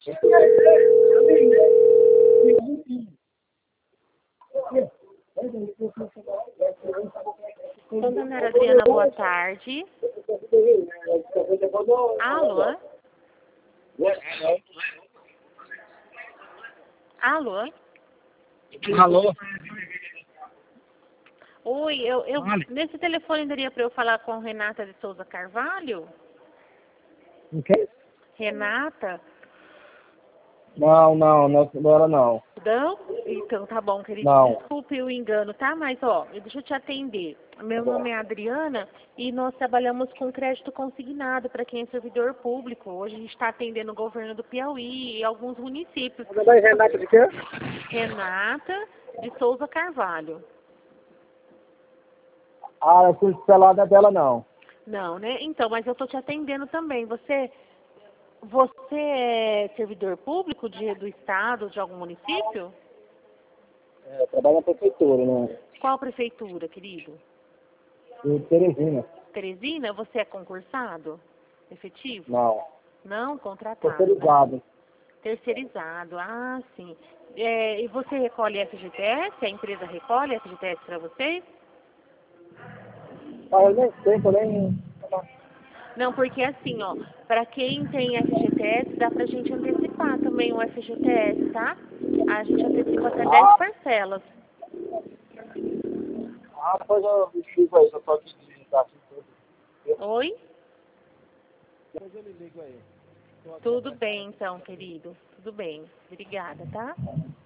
Funcionária Adriana, boa tarde. Alô? Alô? Alô? Oi, nesse telefone daria para eu falar com Renata de Souza Carvalho? O quê? Renata? Não, agora não. Não? Então tá bom, querido. Não. Desculpe o engano, tá? Mas ó, deixa eu te atender. Meu nome é Adriana e nós trabalhamos com crédito consignado para quem é servidor público. Hoje a gente está atendendo o governo do Piauí e alguns municípios. Meu nome é Renata de quê? Renata de Souza Carvalho. Ah, eu fui pelada dela não. Não, né? Então, mas eu tô te atendendo também. Você é servidor público do estado, de algum município? Eu trabalho na prefeitura, né? Qual prefeitura, querido? De Teresina. Teresina, você é concursado? Efetivo? Não. Não, contratado. Terceirizado. Terceirizado, ah, sim. E você recolhe FGTS? A empresa recolhe FGTS para vocês? Ah, eu nem sei, eu nem... Não, porque assim, ó, para quem tem FGTS, dá pra gente antecipar também o FGTS, tá? A gente antecipa até 10 parcelas. Ah, depois eu ligo aí, eu tô aqui digitar assim tudo. Oi? Depois eu lhe ligo aí. Tudo bem, então, querido. Tudo bem. Obrigada, tá?